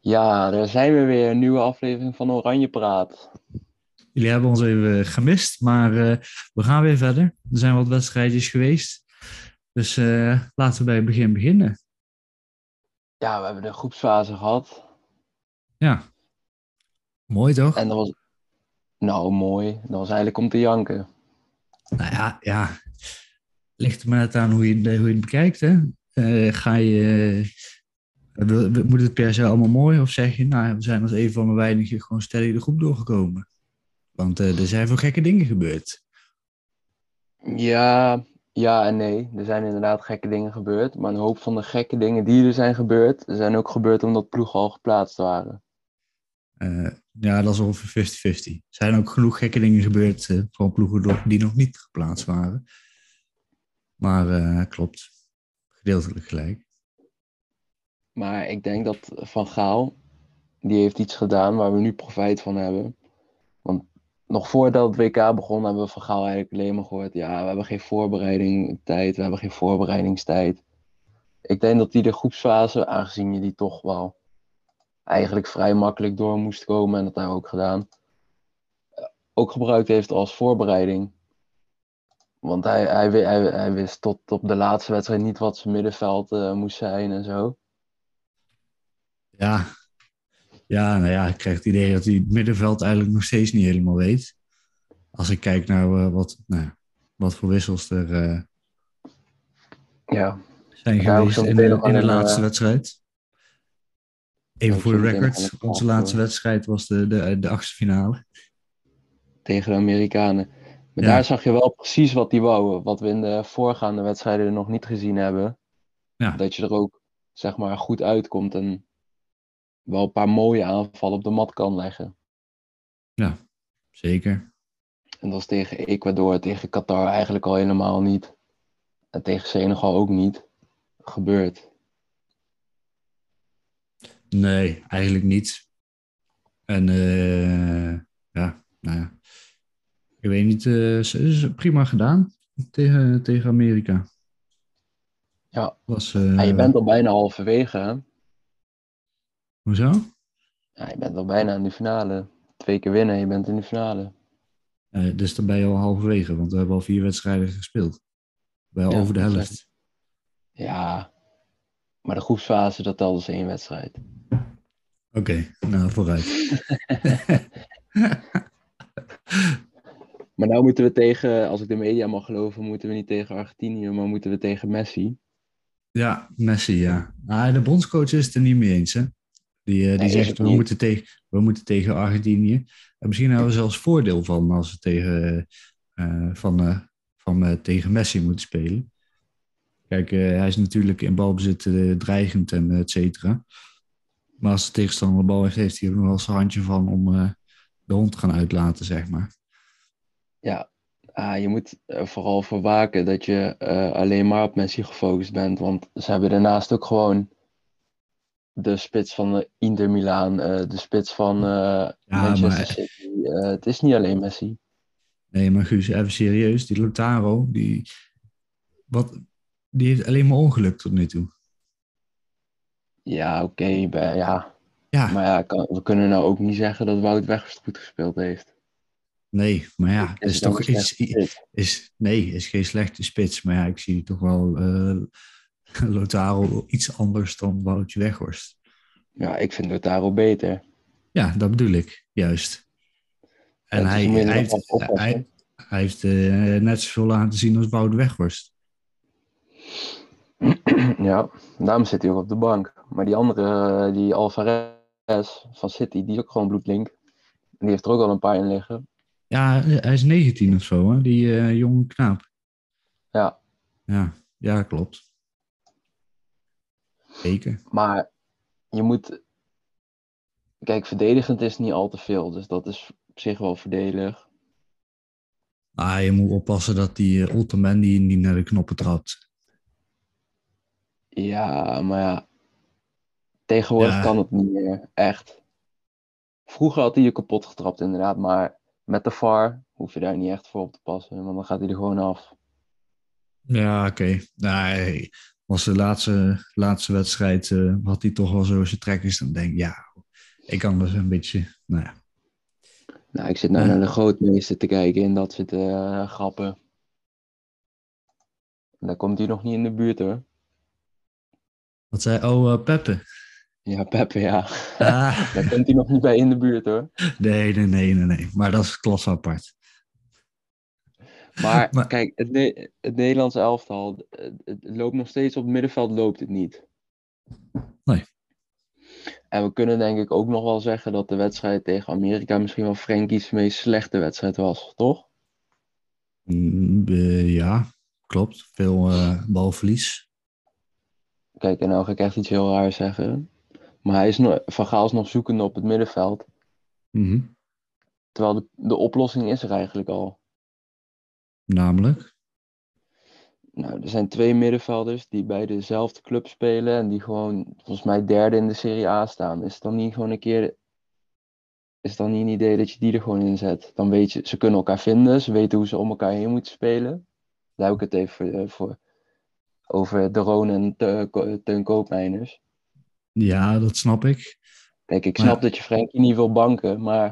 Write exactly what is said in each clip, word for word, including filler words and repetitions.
Ja, daar zijn we weer. Een nieuwe aflevering van Oranje Praat. Jullie hebben ons even gemist, maar uh, we gaan weer verder. Er zijn wat wedstrijdjes geweest. Dus uh, laten we bij het begin beginnen. Ja, we hebben de groepsfase gehad. Ja, mooi toch? En dat was, nou mooi, dat was eigenlijk om te janken. Nou ja, ja. Ligt er maar net aan hoe je, hoe je het bekijkt. Hè? Uh, ga je, uh, moet het per se allemaal mooi? Of zeg je, nou, we zijn als een van de weinigen gewoon stellig de groep doorgekomen? Want uh, er zijn veel gekke dingen gebeurd. Ja, ja en nee. Er zijn inderdaad gekke dingen gebeurd. Maar een hoop van de gekke dingen die er zijn gebeurd, zijn ook gebeurd omdat ploegen al geplaatst waren. Uh, ja, dat is ongeveer vijftig vijftig. Er zijn ook genoeg gekke dingen gebeurd uh, van ploegen die nog niet geplaatst waren. Maar uh, klopt, gedeeltelijk gelijk. Maar ik denk dat Van Gaal, die heeft iets gedaan waar we nu profijt van hebben. Want nog voordat het W K begon, hebben we Van Gaal eigenlijk alleen maar gehoord. Ja, we hebben geen voorbereiding tijd, we hebben geen voorbereidingstijd. Ik denk dat die de groepsfase, aangezien je die toch wel eigenlijk vrij makkelijk door moest komen, en dat hebben we ook gedaan, ook gebruikt heeft als voorbereiding. Want hij, hij, hij, hij wist tot op de laatste wedstrijd niet wat zijn middenveld uh, moest zijn en zo. Ja. ja, nou ja, ik krijg het idee dat hij het middenveld eigenlijk nog steeds niet helemaal weet. Als ik kijk naar uh, wat, nou, wat voor wissels er uh, ja. zijn geweest in de, in de laatste uh, wedstrijd. Even voor de record, onze laatste wedstrijd was de, de, de achtste finale. Tegen de Amerikanen. Maar ja. Daar zag je wel precies wat die wouden. Wat we in de voorgaande wedstrijden nog niet gezien hebben. Ja. Dat je er ook, zeg maar, goed uitkomt en wel een paar mooie aanvallen op de mat kan leggen. Ja, zeker. En dat is tegen Ecuador, tegen Qatar eigenlijk al helemaal niet. En tegen Senegal ook niet. Gebeurd. Nee, eigenlijk niet. En uh, ja, nou ja. Ik weet niet, uh, ze is prima gedaan tegen, tegen Amerika. Ja, Was, uh... ja, je bent al bijna halverwege, hè? Hoezo? Ja, je bent al bijna in de finale. Twee keer winnen, je bent in de finale. Uh, dus dan ben je al halverwege, want we hebben al vier wedstrijden gespeeld. Bij ja, over de helft. Ja, maar de groepsfase, dat telt als één wedstrijd. Oké, okay, nou vooruit. Maar nou moeten we tegen, als ik de media mag geloven, moeten we niet tegen Argentinië, maar moeten we tegen Messi. Ja, Messi, ja. Nou, de bondscoach is het er niet mee eens, hè. Die, uh, die nee, zegt, we moeten, tegen, we moeten tegen Argentinië. En misschien hebben we zelfs voordeel van als we tegen, uh, van, uh, van, uh, tegen Messi moeten spelen. Kijk, uh, hij is natuurlijk in balbezit uh, dreigend en et cetera. Maar als de tegenstander de bal heeft, heeft hij er nog wel zijn handje van om uh, de hond te gaan uitlaten, zeg maar. Ja, ah, je moet er vooral voor waken dat je uh, alleen maar op Messi gefocust bent. Want ze hebben daarnaast ook gewoon de spits van uh, Inter Milaan, uh, de spits van uh, ja, Manchester maar... City. Uh, het is niet alleen Messi. Nee, maar Guus, even serieus. Die Lautaro, die, wat, die heeft alleen maar ongeluk tot nu toe. Ja, oké. Okay, ja. ja. Maar ja, kan, we kunnen nou ook niet zeggen dat Wout Weghorst goed gespeeld heeft. Nee, maar ja, is, is toch iets. Is, nee, is geen slechte spits. Maar ja, ik zie toch wel uh, Lautaro iets anders dan Woutje Weghorst. Ja, ik vind Lautaro beter. Ja, dat bedoel ik, juist. En ja, hij, hij, hij, heeft, hij, hij heeft uh, net zoveel laten zien als Wout Weghorst. Ja, daarom zit hij ook op de bank. Maar die andere, die Alvarez van City, die is ook gewoon bloedlink. Die heeft er ook al een paar in liggen. Ja, hij is negentien of zo, hè? Die uh, jonge knaap. Ja. Ja, ja, klopt. Zeker. Maar je moet... Kijk, verdedigend is niet al te veel. Dus dat is op zich wel voordelig. Ah, je moet oppassen dat die uh, Ottoman die niet naar de knoppen trapt. Ja, maar ja. Tegenwoordig ja. kan het niet meer. Echt. Vroeger had hij je kapot getrapt inderdaad. Maar met de V A R hoef je daar niet echt voor op te passen. Want dan gaat hij er gewoon af. Ja, oké. Okay. Nee, was de laatste, laatste wedstrijd uh, had hij toch wel zo zijn trekkers. Dan denk ik, ja, Ik kan dus een beetje, nou ja. Nou, ik zit nou Uh, naar de grootmeester te kijken en dat soort uh, grappen. En daar komt hij nog niet in de buurt hoor. Wat zei, oh, uh, Peppe. Ja, Peppe, ja. Ah. Daar komt hij nog niet bij in de buurt hoor. Nee, nee, nee, nee, nee. Maar dat is klasse apart. Maar, maar kijk, het, ne- het Nederlands elftal, het, het loopt nog steeds op het middenveld, loopt het niet. Nee. En we kunnen denk ik ook nog wel zeggen dat de wedstrijd tegen Amerika misschien wel Frankie's meest slechte wedstrijd was, toch? Mm, uh, ja, klopt. Veel uh, balverlies. Kijk, en nou ga ik echt iets heel raars zeggen. Maar hij is nog, Van Gaal is nog zoekende op het middenveld. Mm-hmm. Terwijl de, de oplossing is er eigenlijk al. Namelijk? Nou, er zijn twee middenvelders die bij dezelfde club spelen en die gewoon volgens mij derde in de Serie A staan. Is het dan niet gewoon een keer, is het dan niet een idee dat je die er gewoon in zet? Dan weet je, ze kunnen elkaar vinden, ze weten hoe ze om elkaar heen moeten spelen. Daar heb ik het even voor, voor over De Roon en Te, Teun Koopmeiners. Ja, dat snap ik. Kijk, ik maar... snap dat je Frenkie niet wil banken, maar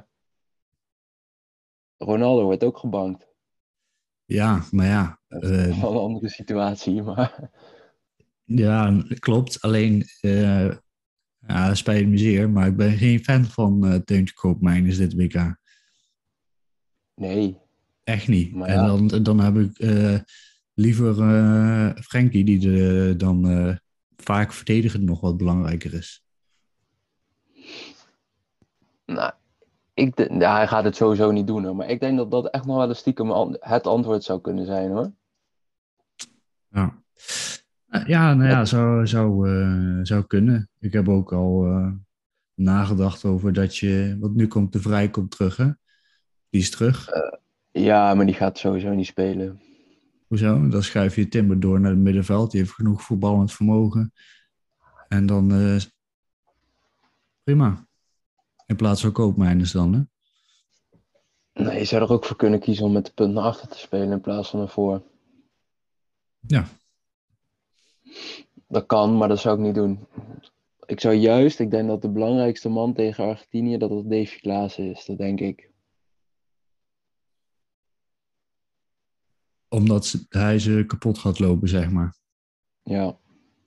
Ronaldo wordt ook gebankt. Ja, maar ja. Dat is Uh, wel een andere situatie, maar... Ja, klopt. Alleen, uh, ja, spijt me zeer, maar ik ben geen fan van uh, Teuntje Koopmeiners dit W K. Nee. Echt niet. Maar en ja. dan, dan heb ik uh, liever uh, Frenkie, die de, dan uh, vaak verdedigend nog wat belangrijker is. Nou, ik de, ja, hij gaat het sowieso niet doen hoor. Maar ik denk dat dat echt nog wel een stiekem het antwoord zou kunnen zijn hoor. Ja, ja nou ja, zou, zou, uh, zou kunnen. Ik heb ook al uh, nagedacht over dat je... Want nu komt de Vrij komt terug, hè? Die is terug. Uh, ja, maar die gaat sowieso niet spelen. Hoezo? Dan schuif je Timber door naar het middenveld. Die heeft genoeg voetballend vermogen. En dan uh, prima. In plaats van Koopmeiners dan, hè? Nee, je zou er ook voor kunnen kiezen om met de punt naar achter te spelen in plaats van naar voor. Ja. Dat kan, maar dat zou ik niet doen. Ik zou juist, ik denk dat de belangrijkste man tegen Argentinië, dat dat Davy Klaassen is. Dat denk ik. Omdat hij ze kapot gaat lopen, zeg maar. Ja.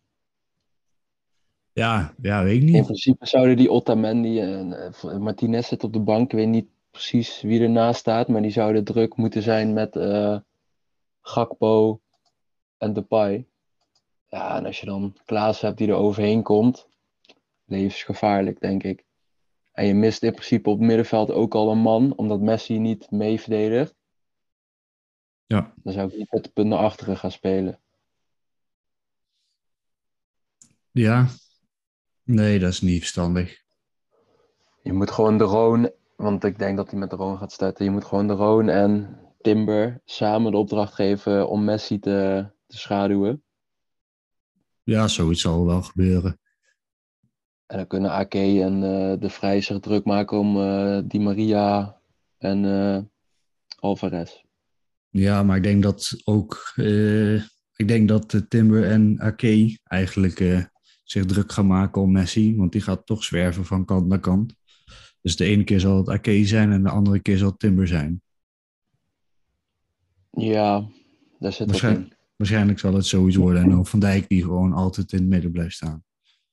Ja, ja, weet ik niet. In principe zouden die Otamendi en uh, Martinez zit op de bank. Ik weet niet precies wie ernaast staat, maar die zouden druk moeten zijn met uh, Gakpo en Depay. Ja, en als je dan Klaas hebt die er overheen komt, levensgevaarlijk denk ik. En je mist in principe op het middenveld ook al een man, omdat Messi niet mee verdedigt. Ja. Dan zou ik niet met de punt naar achteren gaan spelen. Ja. Nee, dat is niet verstandig. Je moet gewoon de Roon, want ik denk dat hij met de Roon gaat starten. Je moet gewoon de Roon en Timber samen de opdracht geven om Messi te, te schaduwen. Ja, zoiets zal wel gebeuren. En dan kunnen A K en uh, de Vrij zich druk maken om uh, Di Maria en uh, Alvarez. Ja, maar ik denk dat ook... Uh, ik denk dat uh, Timber en A K eigenlijk uh, zich druk gaan maken om Messi. Want die gaat toch zwerven van kant naar kant. Dus de ene keer zal het A K zijn en de andere keer zal het Timber zijn. Ja, daar zit wat in. Waarschijnlijk zal het zoiets worden. En dan Van Dijk die gewoon altijd in het midden blijft staan.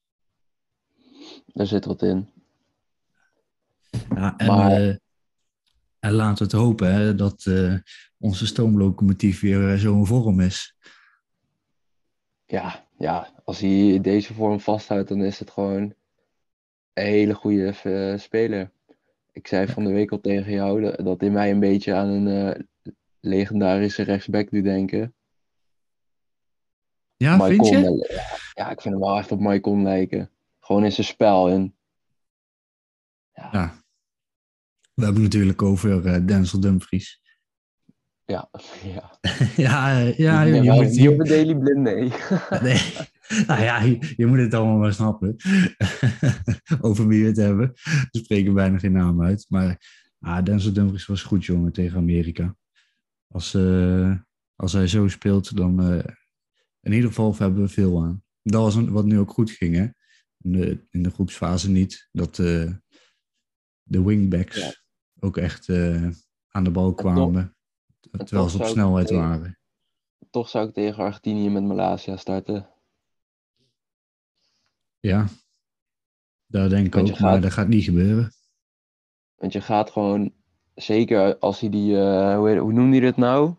Daar zit wat in. Ja, en, maar... uh, en laten we het hopen hè, dat uh, onze stoomlocomotief weer uh, zo'n vorm is. Ja, ja, als hij deze vorm vasthoudt, dan is het gewoon een hele goede uh, speler. Ik zei van de week al tegen jou dat, dat hij mij een beetje aan een uh, legendarische rechtsback doet denken. Ja, Maicon, vind je? Ja, ja, ik vind hem wel echt op Maicon lijken. Gewoon in zijn spel. En... Ja. ja. We hebben natuurlijk over uh, Denzel Dumfries. Ja, ja. ja, ja, je, je, je moet... Niet over Daily Blind, nee. nee. Nou ja, je, je moet het allemaal maar snappen. over wie we het hebben. We spreken bijna geen naam uit. Maar ah, Denzel Dumfries was goed, jongen, tegen Amerika. Als, uh, als hij zo speelt, dan... Uh, in ieder geval hebben we veel aan. Dat was een, wat nu ook goed ging, hè. In de, in de groepsfase niet. Dat, uh, de wingbacks Ja. ook echt uh, aan de bal En, to- kwamen. en Terwijl toch, ze op zou ik snelheid tegen, waren. toch zou ik tegen Argentinië met Malasia starten. Ja, dat denk ik Want je ook, maar gaat, dat gaat niet gebeuren. want je gaat gewoon, zeker als hij die, uh, hoe, heet- hoe noemde hij dat nou?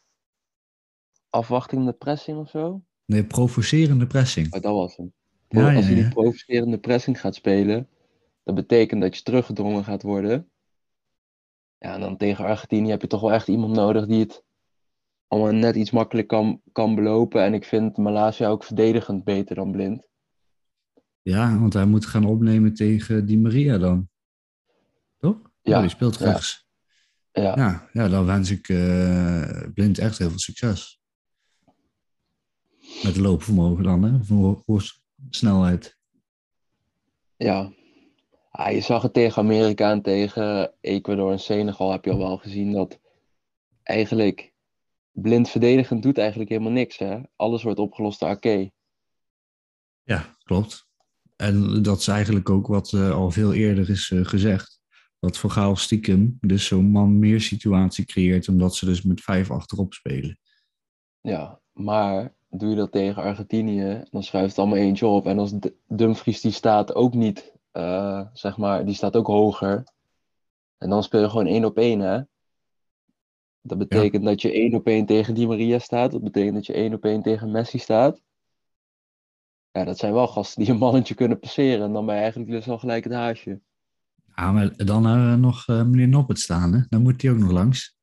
Afwachtende pressing of zo? Nee, provocerende pressing. Oh, dat was hem. Pro- Ja, ja, als hij die ja. provocerende pressing gaat spelen, dat betekent dat je teruggedrongen gaat worden. Ja, en dan tegen Argentinië heb je toch wel echt iemand nodig die het allemaal net iets makkelijk kan, kan belopen. En ik vind Malasia ook verdedigend beter dan Blind. Ja, want hij moet gaan opnemen tegen Di Maria dan. Toch? Ja, die Ja, speelt ja, rechts. ja, Ja, ja, dan wens ik uh, Blind echt heel veel succes. Met de loopvermogen dan, hè? Voor, voor snelheid. ja. Ah, je zag het tegen Amerika en tegen Ecuador en Senegal heb je al wel gezien dat eigenlijk Blind verdedigend doet eigenlijk helemaal niks. Hè? Alles wordt opgelost door Ake. Ja, klopt. En dat is eigenlijk ook wat uh, al veel eerder is uh, gezegd. Dat Van Gaal stiekem dus zo'n man meer situatie creëert, omdat ze dus met vijf achterop spelen. Ja, maar doe je dat tegen Argentinië, dan schuift het allemaal eentje op. En als D- Dumfries die staat ook niet, uh, zeg maar, die staat ook hoger. En dan speel je gewoon één op één, hè. Dat Ja, betekent dat je één op één tegen Di Maria staat. Dat betekent dat je één op één tegen Messi staat. Ja, dat zijn wel gasten die een mannetje kunnen passeren. En dan ben je eigenlijk dus al gelijk het haasje. ja maar dan uh, nog uh, meneer Noppert staan, hè? Dan moet hij ook nog langs.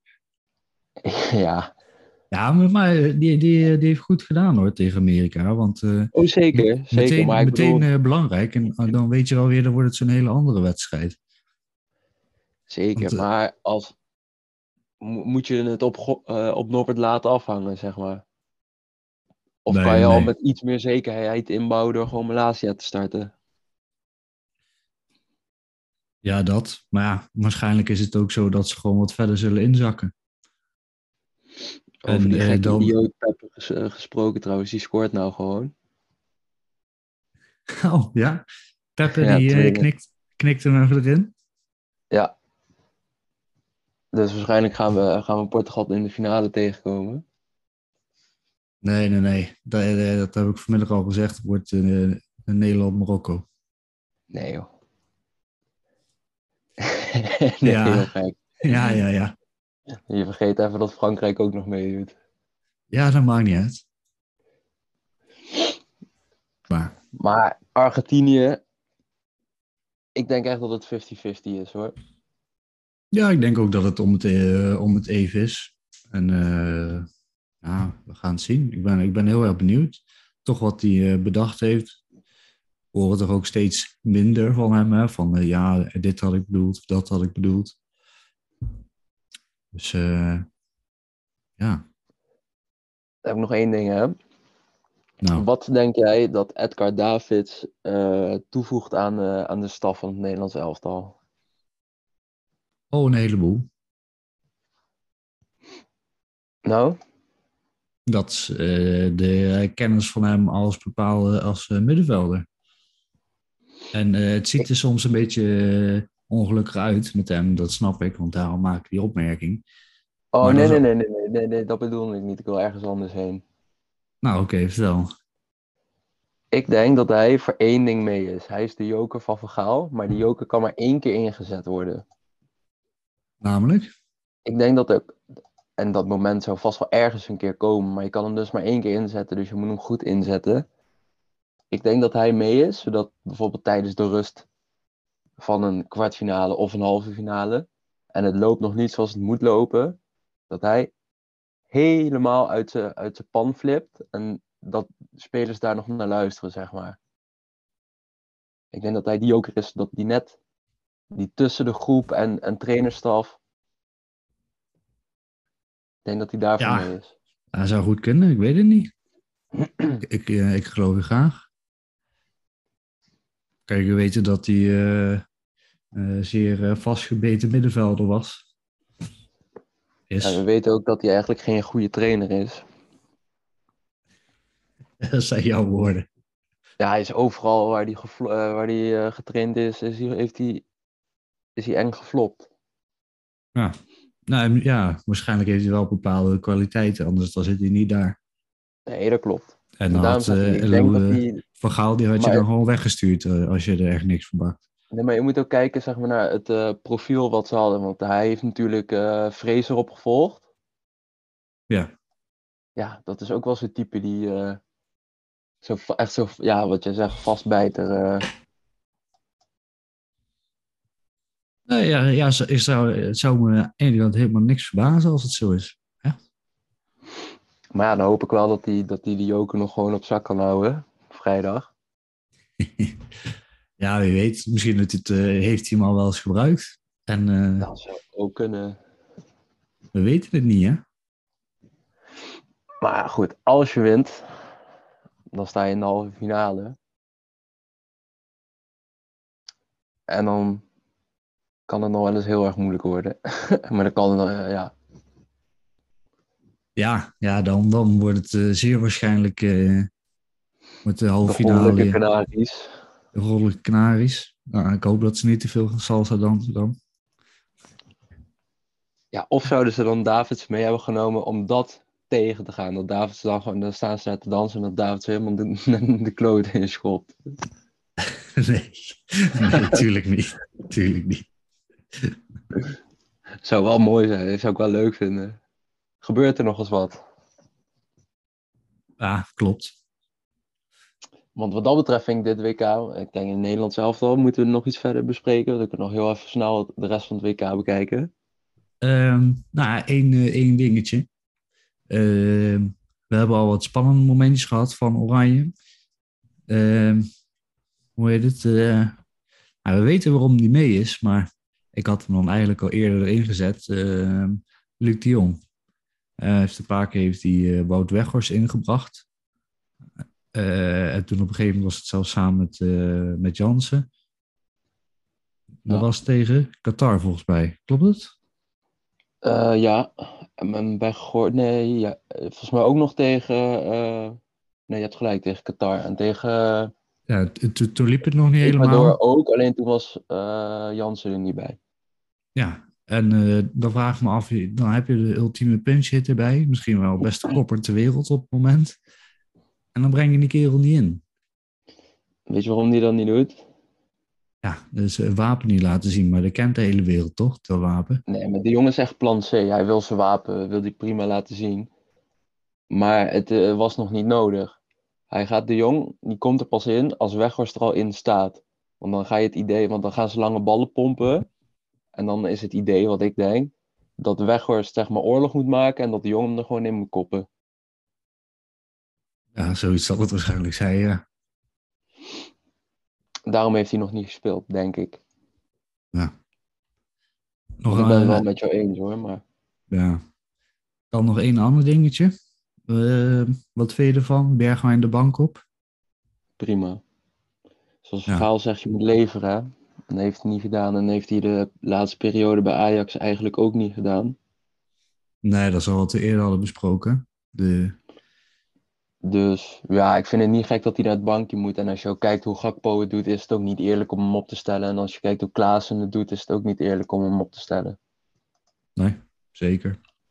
Ja. Ja, maar, maar die, die, die heeft goed gedaan hoor tegen Amerika. Want uh, Oh, zeker. Zeker. Maar meteen, ik meteen bedoel, uh, belangrijk. En uh, dan weet je alweer, dan wordt het zo'n hele andere wedstrijd. Want, zeker. uh, Maar als, mo- moet je het op, Go- uh, op Norbert laten afhangen, zeg maar. Of nee, kan je al nee. met iets meer zekerheid inbouwen door gewoon Malasia te starten? Ja, dat. Maar ja, waarschijnlijk is het ook zo dat ze gewoon wat verder zullen inzakken. Over En die uh, gekke dan... idioot Pepper ges- uh, gesproken trouwens, die scoort nou gewoon. Oh, ja. Peppe Ja, die uh, tweede. knikt, knikt hem even erin. Ja, dus waarschijnlijk gaan we, gaan we Portugal in de finale tegenkomen. Nee, nee, nee. Dat, uh, dat heb ik vanmiddag al gezegd. Het wordt uh, Nederland-Marokko. Nee joh. Nee Ja, joh, gek. ja, ja, ja. Je vergeet even dat Frankrijk ook nog meedoet. Ja, dat maakt niet uit. Maar Maar Argentinië, ik denk echt dat het vijftig vijftig is hoor. ja, ik denk ook dat het om het, uh, om het even is. En uh, ja, we gaan het zien. Ik ben, ik ben heel erg benieuwd. Toch wat hij uh, bedacht heeft. We horen toch ook steeds minder van hem. Hè? Van uh, ja, dit had ik bedoeld, dat had ik bedoeld. Dus uh, ja. Dan heb ik nog één ding hè. Nou. Wat denk jij dat Edgar Davids uh, toevoegt aan, uh, aan de staf van het Nederlands elftal? Oh, een heleboel. Nou? Dat is uh, de kennis van hem als bepaalde als uh, middenvelder. En uh, het ziet er soms een beetje uh, ongelukkig uit met hem, dat snap ik, want daarom maak ik die opmerking. Oh, Maar nee, dat nee, is... nee, nee, nee, nee, nee, dat bedoel ik niet. Ik wil ergens anders heen. Nou, oké, okay, vertel. Ik denk dat hij voor één ding mee is. Hij is de joker van Van Gaal, maar die joker kan maar één keer ingezet worden. Namelijk? Ik denk dat er, en dat moment zou vast wel ergens een keer komen, maar je kan hem dus maar één keer inzetten, dus je moet hem goed inzetten. Ik denk dat hij mee is, zodat bijvoorbeeld tijdens de rust van een kwartfinale of een halve finale, en het loopt nog niet zoals het moet lopen, dat hij helemaal uit zijn uit zijn pan flipt en dat spelers daar nog naar luisteren, zeg maar. Ik denk dat hij die joker is, dat die net, die tussen de groep en, en trainerstaf, ik denk dat hij daarvoor Ja, mee is. hij zou goed kunnen, ik weet het niet. ik, ik, uh, ik geloof je graag. Kijk, we weten dat hij uh, uh, zeer uh, vastgebeten middenvelder was. Ja, we Is. weten ook dat hij eigenlijk geen goede trainer is. Dat zijn jouw woorden. Ja, hij is overal waar hij, geflo- uh, waar hij uh, getraind is, is hij, heeft hij is hij eng geflopt. Ja. Nou, ja, waarschijnlijk heeft hij wel bepaalde kwaliteiten, anders dan zit hij niet daar. Nee, dat klopt. En En dan daarom had zeg ik, uh, ik denk dat uh, hij... Van Gaal, die had je Maar, dan gewoon weggestuurd uh, als je er echt niks van bakt. nee, maar je moet ook kijken zeg maar, naar het uh, profiel wat ze hadden. Want hij heeft natuurlijk uh, Fraser opgevolgd. Ja. Ja, dat is ook wel zo'n type die... Uh, zo, echt zo, ja, wat je zegt, vastbijter... Uh, Nee, ja, ja, ik zou, het zou me aan de ene kant helemaal niks verbazen als het zo is. Ja? Maar ja, dan hoop ik wel dat hij dat die de joker nog gewoon op zak kan houden. Vrijdag. Ja, wie weet. Misschien dat het, uh, heeft hij hem al wel eens gebruikt. En, uh, dat zou ook kunnen. We weten het niet, hè? Maar goed, als je wint, dan sta je in de halve finale. En dan kan het nog wel eens heel erg moeilijk worden. Maar dan kan het, uh, ja... Ja, ja dan, dan wordt het uh, zeer waarschijnlijk uh, met de halve finale. De Rollelijke Canaries. De Rollelijke Canaries. Nou, ik hoop dat ze niet te veel salsa dansen dan. Ja, of zouden ze dan Davids mee hebben genomen om dat tegen te gaan? Dat Davids dan gewoon, dan staan ze te dansen en dat Davids helemaal de, de kloot in schopt. Nee, nee, tuurlijk niet. Tuurlijk niet. Zou wel mooi zijn, dat zou ik wel leuk vinden. Gebeurt er nog eens wat? Ja, klopt. Want wat dat betreft vind ik dit W K, ik denk in Nederland zelf al, moeten we nog iets verder bespreken. Dan kunnen we nog heel even snel de rest van het W K bekijken. Um, nou, één, uh, één dingetje. Uh, we hebben al wat spannende momentjes gehad van Oranje. Uh, hoe heet het? Uh, nou, we weten waarom die mee is, maar ik had hem dan eigenlijk al eerder erin gezet. Uh, Luc de Jong. Uh, heeft een paar keer heeft hij uh, Wout Weghorst ingebracht. Uh, en toen op een gegeven moment was het zelfs samen met, uh, met Jansen. Dat ja. was tegen Qatar volgens mij. Klopt het? Uh, ja, en Weghorst. Nee, ja. Volgens mij ook nog tegen. Uh... Nee, je hebt gelijk, tegen Qatar. En tegen. Uh... Ja, toen liep het nog niet helemaal. Ecuador ook, alleen toen was uh, Jansen er niet bij. Ja, en uh, dan vraag ik me af, dan heb je de ultieme pinch hit erbij. Misschien wel de beste kopper ter wereld op het moment. En dan breng je die kerel niet in. Weet je waarom die dat niet doet? Ja, dus een wapen niet laten zien, maar dat kent de hele wereld toch, dat wapen? Nee, maar die jongen is echt plan C. Hij wil zijn wapen, wil die prima laten zien. Maar het uh, was nog niet nodig. Hij gaat de Jong, die komt er pas in als Weghorst er al in staat. Want dan ga je het idee, want dan gaan ze lange ballen pompen. En dan is het idee, wat ik denk, dat Weghorst zeg maar oorlog moet maken en dat de Jong hem er gewoon in moet koppen. Ja, zoiets zal het waarschijnlijk zijn, ja. Daarom heeft hij nog niet gespeeld, denk ik. Ja. Nog ik ben het wel met jou eens hoor, maar... Ja. Dan nog één ander dingetje. Uh, wat vind je ervan? Bergwijn de bank op? Prima. Zoals ja. Gaal zegt, je moet leveren. Hè? En dat heeft hij niet gedaan. En heeft hij de laatste periode bij Ajax eigenlijk ook niet gedaan. Nee, dat is al wat we eerder hadden besproken. De... Dus ja, ik vind het niet gek dat hij naar het bankje moet. En als je ook kijkt hoe Gakpo het doet, is het ook niet eerlijk om hem op te stellen. En als je kijkt hoe Klaassen het doet, is het ook niet eerlijk om hem op te stellen. Nee, zeker.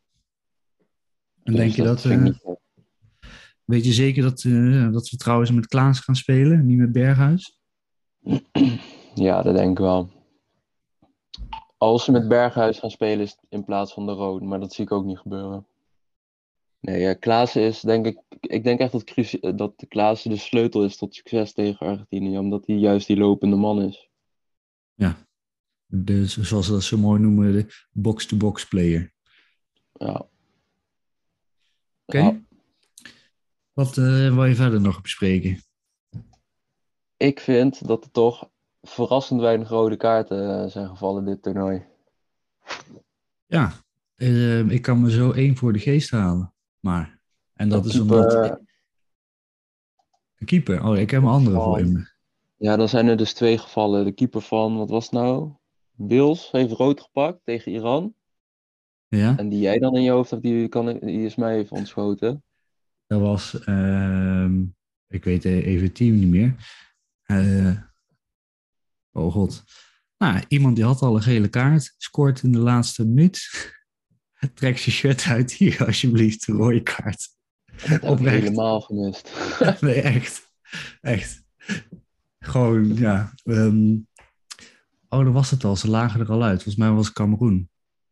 En dus denk je dat... dat uh, weet je zeker dat, uh, dat we trouwens met Klaas gaan spelen, niet met Berghuis? Ja, dat denk ik wel. Als ze met Berghuis gaan spelen, is het in plaats van de Rood. Maar dat zie ik ook niet gebeuren. Nee, ja, Klaassen is denk ik... Ik denk echt dat, cruci- dat Klaassen de sleutel is tot succes tegen Argentinië. Omdat hij juist die lopende man is. Ja. Dus zoals ze dat zo mooi noemen, de box-to-box player. Ja. Oké. Okay. Ja. Wat uh, wil je verder nog bespreken? Ik vind dat er toch verrassend weinig rode kaarten zijn gevallen dit toernooi. Ja, uh, ik kan me zo één voor de geest halen. Maar, en dat een is keeper, omdat... Een keeper? Oh, ik heb een andere van, voor in me. Ja, dan zijn er dus twee gevallen. De keeper van, wat was het nou? Wils heeft rood gepakt tegen Iran. Ja. En die jij dan in je hoofd hebt, die, kan, die is mij even ontschoten. Dat was, uh, ik weet even het team niet meer. Uh, oh god. Nou, iemand die had al een gele kaart, scoort in de laatste minuut. Trek je shirt uit, hier alsjeblieft, een rode kaart. Dat heb ik Oprecht. helemaal gemist. Nee, echt. Echt. Gewoon, ja. Um... Oh, dat was het al. Ze lagen er al uit. Volgens mij was het Kameroen.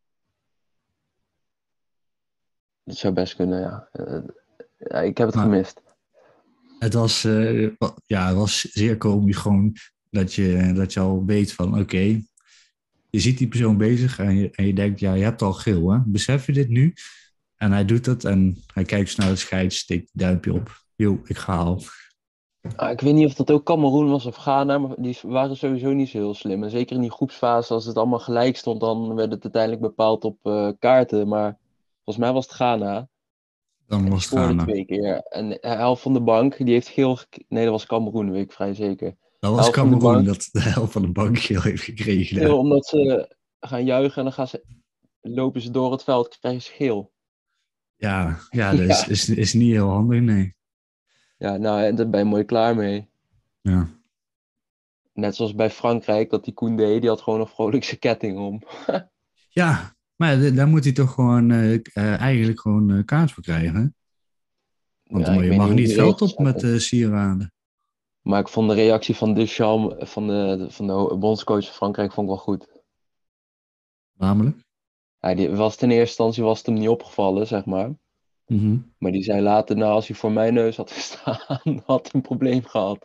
Dat zou best kunnen, ja. Uh, ja ik heb het Maar gemist. het was, uh, ja, het was zeer komisch gewoon dat je, dat je al weet van, oké, okay, je ziet die persoon bezig en je, en je denkt, ja, je hebt al geel, hè? Besef je dit nu? En hij doet het en hij kijkt snel naar de scheids, steekt het duimpje op. Yo, ik ga al. Ah, ik weet niet of dat ook Kameroen was of Ghana, maar die waren sowieso niet zo heel slim. En zeker in die groepsfase, als het allemaal gelijk stond, dan werd het uiteindelijk bepaald op uh, kaarten. Maar volgens mij was het Ghana. Dan En die was het scoorde Ghana. twee keer. En de helft van de bank, die heeft geel... Gek... Nee, dat was Kameroen, weet ik vrij zeker. Dat was Kameroen dat de helft van de bank geel heeft gekregen. Geel, omdat ze gaan juichen en dan gaan ze, lopen ze door het veld, krijgen ze geel. Ja, ja dat is, ja. Is, is niet heel handig, nee. Ja, nou, en daar ben je mooi klaar mee. Ja. Net zoals bij Frankrijk, dat die Koundé, die had gewoon een vrolijkse ketting om. Ja, maar daar moet hij toch gewoon uh, uh, eigenlijk gewoon uh, kaart voor krijgen. Want ja, je mag niet, niet het veld op met uh, sieraden. Maar ik vond de reactie van Deschamps, van de, van de bondscoach van Frankrijk, vond ik wel goed. Namelijk? Ja, die was ten eerste instantie was het hem niet opgevallen, zeg maar. Mm-hmm. Maar die zei later, nou, als hij voor mijn neus had gestaan, had hij een probleem gehad.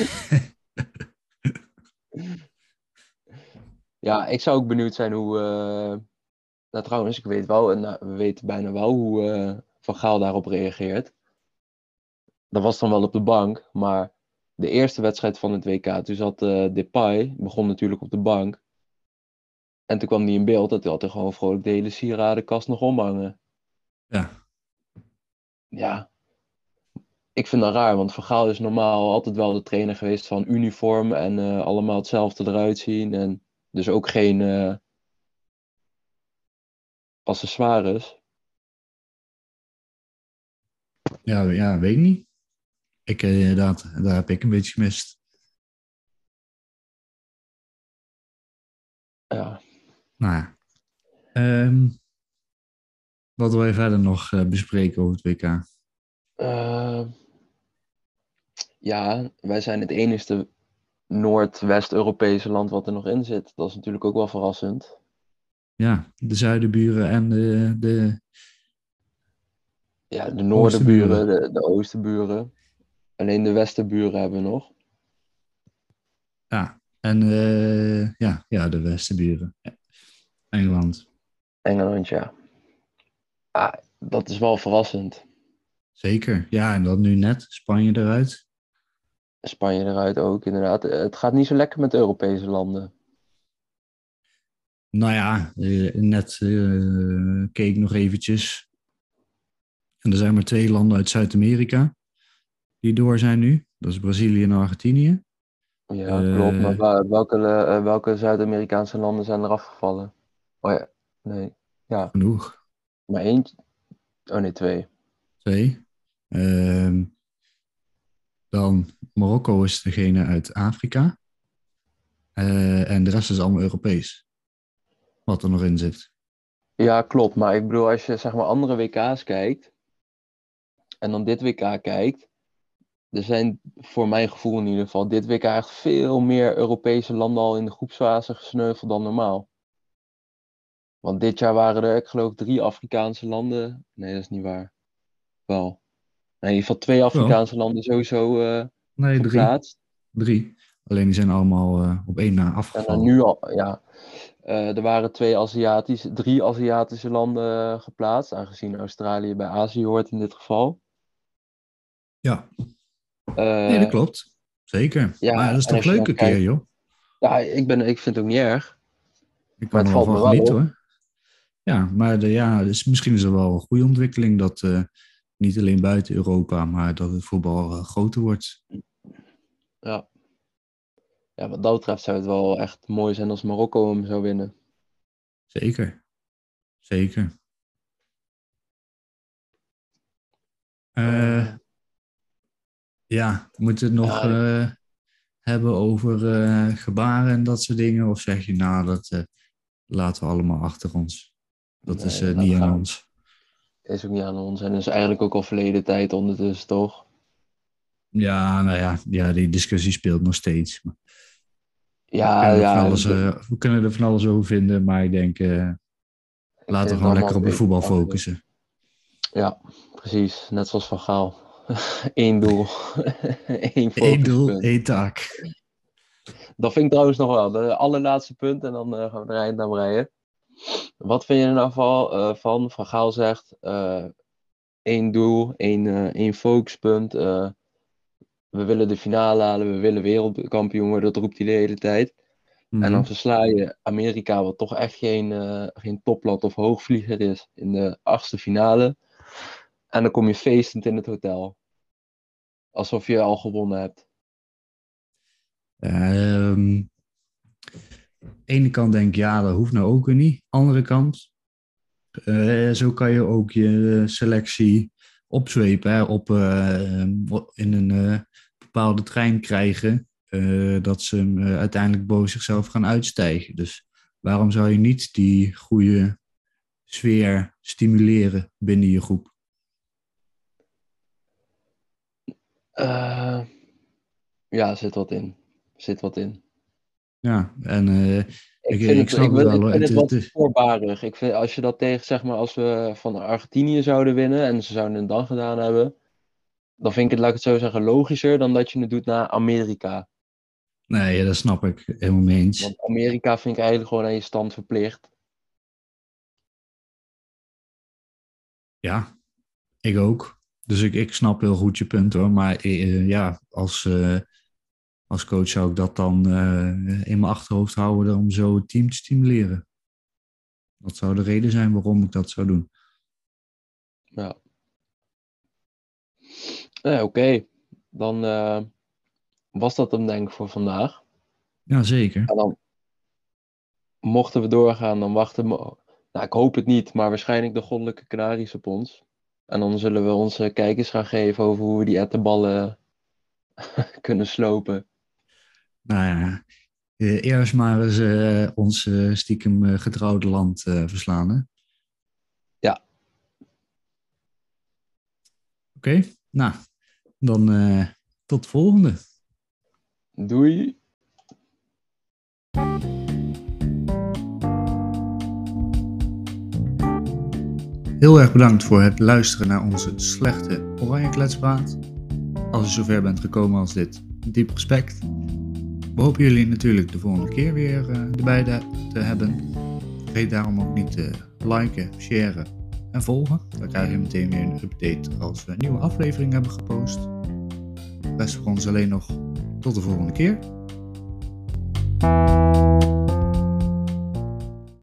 Ja, ik zou ook benieuwd zijn hoe... Uh... Nou, trouwens, ik weet wel, en nou, we weten bijna wel hoe uh, Van Gaal daarop reageert. Dat was dan wel op de bank, maar de eerste wedstrijd van het W K, toen zat uh, Depay, begon natuurlijk op de bank. En toen kwam hij in beeld, dat hij had er gewoon vrolijk de hele sieradenkast nog omhangen. Ja. Ja, ik vind dat raar, want Van Gaal is normaal altijd wel de trainer geweest van uniform en uh, allemaal hetzelfde eruit zien. En dus ook geen uh, accessoires. Ja, ja, weet ik niet. Ik, uh, dat, daar heb ik een beetje gemist. Ja. Nou ja. Um, wat wil je verder nog uh, bespreken over het W K? Uh, ja, wij zijn het enigste Noordwest-Europese land wat er nog in zit. Dat is natuurlijk ook wel verrassend. Ja, de zuidenburen en de... de... Ja, de noordenburen, de, de oostenburen. Alleen de westenburen hebben we nog. Ja, en uh, ja, ja, de westenburen. Ja. Engeland. Engeland, ja. Ah, dat is wel verrassend. Zeker, ja, en dat nu net. Spanje eruit. Spanje eruit ook, inderdaad. Het gaat niet zo lekker met de Europese landen. Nou ja, uh, net uh, keek nog eventjes. En er zijn maar twee landen uit Zuid-Amerika die door zijn nu. Dat is Brazilië en Argentinië. Ja, uh, klopt. Maar welke, uh, welke Zuid-Amerikaanse landen zijn er afgevallen? Oh ja, nee. Ja. Genoeg. Maar eentje? Oh nee, twee. Twee. Uh, dan Marokko is degene uit Afrika. Uh, en de rest is allemaal Europees. Wat er nog in zit. Ja, klopt. Maar ik bedoel, als je zeg maar andere W K's kijkt. En dan dit W K kijkt. Er zijn voor mijn gevoel in ieder geval dit W K echt veel meer Europese landen al in de groepsfase gesneuveld dan normaal. Want dit jaar waren er, ik geloof, drie Afrikaanse landen. Nee, dat is niet waar. Wel. Nee, in ieder geval twee Afrikaanse Wel. landen sowieso uh, nee, geplaatst. Drie. drie. Alleen die zijn allemaal uh, op één na afgevallen. En dan nu al, ja. Uh, er waren twee Aziatische, drie Aziatische landen uh, geplaatst. Aangezien Australië bij Azië hoort in dit geval. Ja. Uh, nee, dat klopt. Zeker. Ja, maar dat is toch leuk een keer, kijkt, joh. Ja, ik, ben, ik vind het ook niet erg. Ik kan er wel van genieten, hoor. Ja, maar de, ja, dus misschien is er wel een goede ontwikkeling dat uh, niet alleen buiten Europa, maar dat het voetbal uh, groter wordt. Ja. Ja, wat dat betreft zou het wel echt mooi zijn als Marokko hem zou winnen. Zeker. Zeker. Uh, uh, ja, we moeten het nog ja, uh, hebben over uh, gebaren en dat soort dingen? Of zeg je, nou, dat uh, laten we allemaal achter ons. Dat nee, is uh, niet aan gaan. ons. Is ook niet aan ons. En is eigenlijk ook al verleden tijd ondertussen, toch? Ja, nou ja, ja die discussie speelt nog steeds. Ja, we, ja. Alles, uh, we kunnen er van alles over vinden, maar ik denk, uh, ik laten we gewoon lekker op de voetbal focussen. Ja, precies. Net zoals Van Gaal. Eén doel. Eén Eén doel, één taak. Dat vind ik trouwens nog wel. De allerlaatste punt en dan uh, gaan we er eind naar breien. Wat vind je er nou van? Uh, van? Van Gaal zegt uh, één doel, één, uh, één focuspunt. Uh, we willen de finale halen, we willen wereldkampioen worden. Dat roept hij de hele tijd. Mm-hmm. En dan versla je Amerika, wat toch echt geen, uh, geen toplat of hoogvlieger is, in de achtste finale. En dan kom je feestend in het hotel. Alsof je al gewonnen hebt. Um, ene kant denk ik, ja, dat hoeft nou ook weer niet. Andere kant, uh, zo kan je ook je selectie opzwepen. Hè, op, uh, in een uh, bepaalde trein krijgen. Uh, dat ze uh, uiteindelijk boven zichzelf gaan uitstijgen. Dus waarom zou je niet die goede sfeer stimuleren binnen je groep? Uh, ja, zit wat in. Zit wat in. Ja, en uh, ik, ik, ik, ik snap ik, het wel. Ik vind het, het wat voorbarig. Ik vind, als je dat tegen, zeg maar, als we van Argentinië zouden winnen en ze zouden het dan gedaan hebben, dan vind ik het, laat ik het zo zeggen, logischer dan dat je het doet naar Amerika. Nee, dat snap ik helemaal mee eens. Want Amerika vind ik eigenlijk gewoon aan je stand verplicht. Ja, ik ook. Dus ik, ik snap heel goed je punt hoor. Maar uh, ja, als, uh, als coach zou ik dat dan uh, in mijn achterhoofd houden om zo het team te stimuleren. Dat zou de reden zijn waarom ik dat zou doen. Ja. Ja, oké. Okay. Dan uh, was dat hem denk ik voor vandaag. Ja, zeker. En dan mochten we doorgaan, dan wachten we... Nou, ik hoop het niet, maar waarschijnlijk de goddelijke Canaries op ons. En dan zullen we onze kijkers gaan geven over hoe we die ettenballen kunnen slopen. Nou ja, eerst maar eens uh, ons uh, stiekem uh, getrouwde land uh, verslaan, hè? Ja. Oké, okay, nou, dan uh, tot de volgende. Doei. Heel erg bedankt voor het luisteren naar onze slechte Oranje Kletspraat. Als je zover bent gekomen als dit, diep respect. We hopen jullie natuurlijk de volgende keer weer uh, erbij de, te hebben. Vergeet daarom ook niet te liken, sharen en volgen. Dan krijg je meteen weer een update als we een nieuwe aflevering hebben gepost. Rest voor ons alleen nog tot de volgende keer.